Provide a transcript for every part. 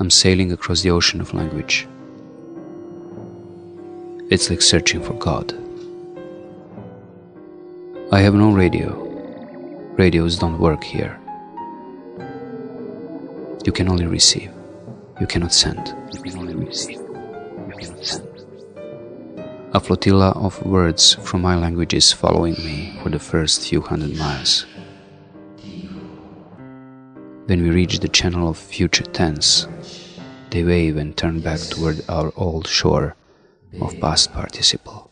I'm sailing across the ocean of language. It's like searching for God. I have no radio. Radios don't work here. You can only receive. You cannot send. You can only receive. You cannot send. A flotilla of words from my language is following me for the first few hundred miles. When we reach the channel of future tense, they wave and turn back toward our old shore of past participle.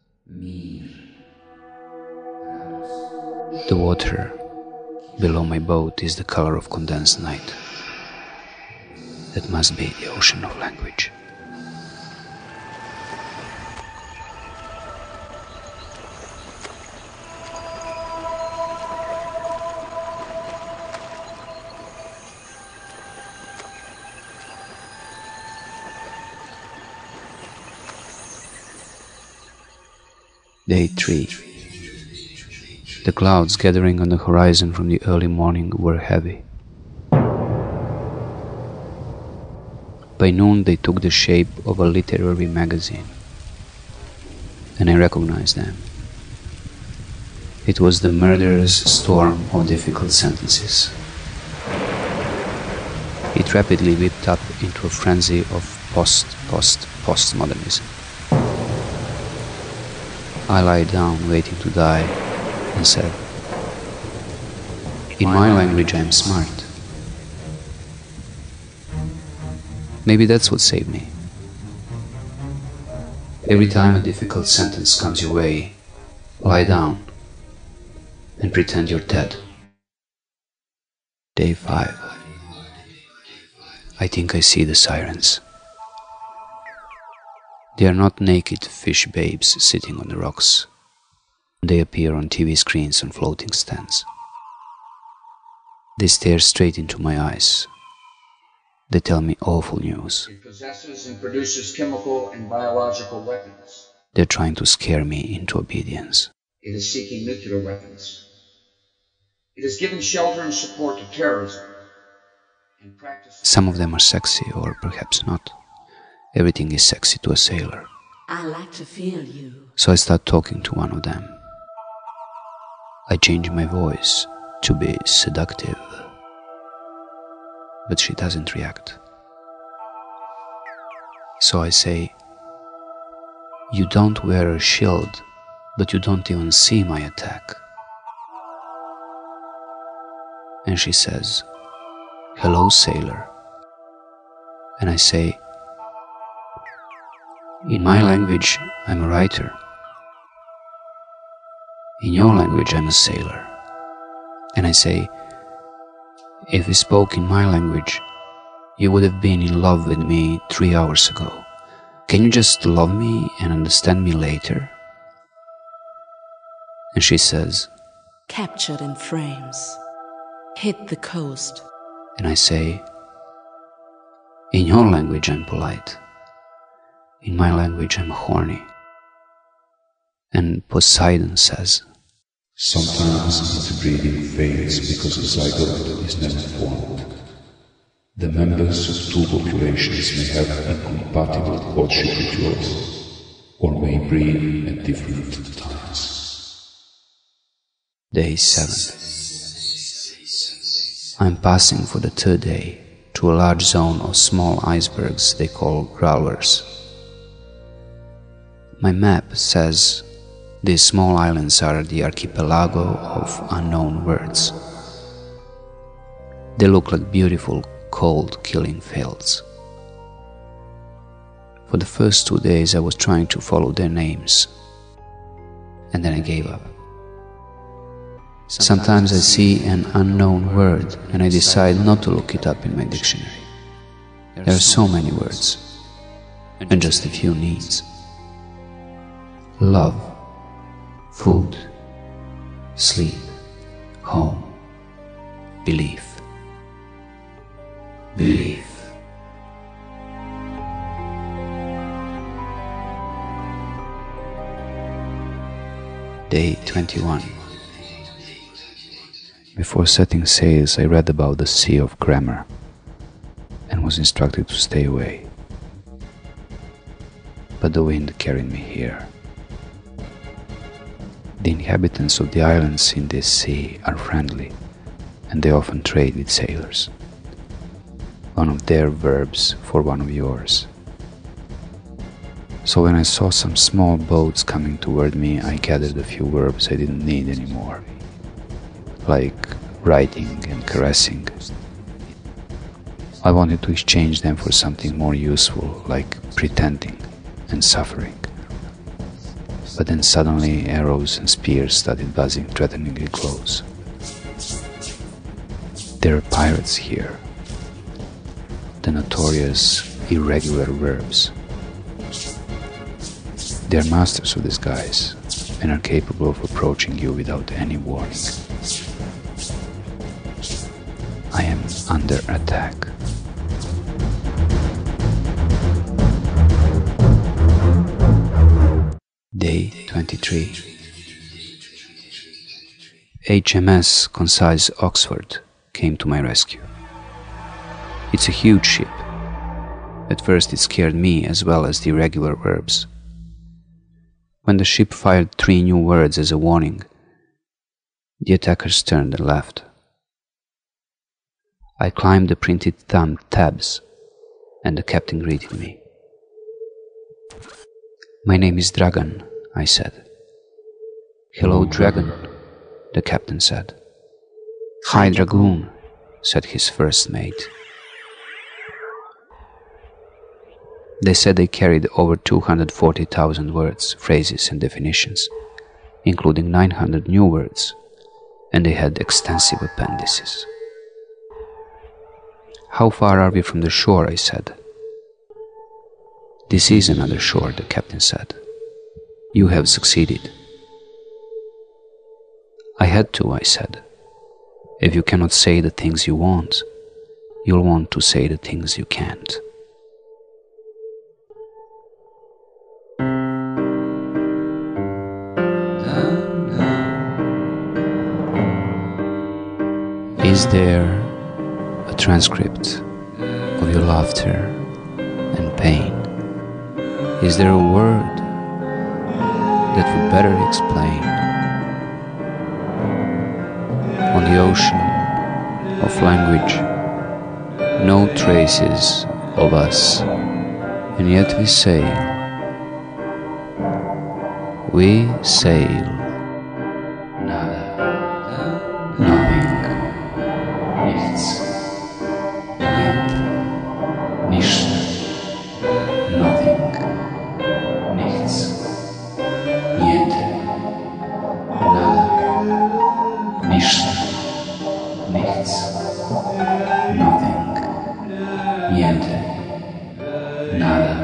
The water below my boat is the color of condensed night. That must be the ocean of language. Day 3. The clouds gathering on the horizon from the early morning were heavy. By noon they took the shape of a literary magazine, and I recognized them. It was the murderous storm of difficult sentences. It rapidly whipped up into a frenzy of postmodernism. I lay down waiting to die and said, "In my language I am smart." Maybe that's what saved me. Every time a difficult sentence comes your way, lie down and pretend you're dead. Day 5. I think I see the sirens. They are not naked fish babes sitting on the rocks. They appear on TV screens and floating stands. They stare straight into my eyes. They tell me awful news. It possesses and produces chemical and biological weapons. They're trying to scare me into obedience. It is seeking nuclear weapons. It is giving shelter and support to terrorism. And some of them are sexy, or perhaps not. Everything is sexy to a sailor. I like to feel you. So I start talking to one of them. I change my voice to be seductive. But she doesn't react. So I say, "You don't wear a shield, but you don't even see my attack." And she says, "Hello, sailor." And I say, "In my language, I'm a writer. In your language, I'm a sailor." And I say, "If we spoke in my language, you would have been in love with me 3 hours ago. Can you just love me and understand me later?" And she says, "Captured in frames. Hit the coast." And I say, "In your language, I'm polite. In my language, I'm horny." And Poseidon says, "Sometimes interbreeding fails because the zygote is never formed. The members of two populations may have incompatible courtship rituals, or may breed at different times." Day 7. I'm passing for the third day to a large zone of small icebergs they call growlers. My map says these small islands are the archipelago of unknown words. They look like beautiful, cold, killing fields. For the first 2 days I was trying to follow their names, and then I gave up. Sometimes I see an unknown word and I decide not to look it up in my dictionary. There are so many words, and just a few needs. Love, food, sleep, home, belief. Belief. Day 21. Before setting sails, I read about the Sea of Grammar and was was instructed to stay away. But the wind carried me here. The inhabitants of the islands in this sea are friendly, and they often trade with sailors. One of their verbs for one of yours. So when I saw some small boats coming toward me, I gathered a few verbs I didn't need anymore, like writing and caressing. I wanted to exchange them for something more useful, like pretending and suffering. But then suddenly arrows and spears started buzzing threateningly close. There are pirates here, the notorious irregular verbs. They are masters of disguise and are capable of approaching you without any warning. I am under attack. Day 23. HMS Concise Oxford came to my rescue. It's a huge ship. At first it scared me as well as the irregular verbs. When the ship fired 3 new words as a warning, the attackers turned and left. I climbed the printed thumb tabs, and the captain greeted me. "My name is Dragan," I said. "Hello, Dragon," the captain said. "Hi, Dragoon," said his first mate. They said they carried over 240,000 words, phrases and definitions, including 900 new words, and they had extensive appendices. "How far are we from the shore?" I said. "This is another shore," the captain said. "You have succeeded." "I had to," I said. "If you cannot say the things you want, you'll want to say the things you can't." Is there a transcript of your laughter and pain? Is there a word that would better explain? On the ocean of language, no traces of us, and yet we sail. We sail. Nada. Nothing. Nichts. Nichts. Nothing. Nichts. Niente. Nada. Nichts. Nichts. Nothing. Niente. Nada.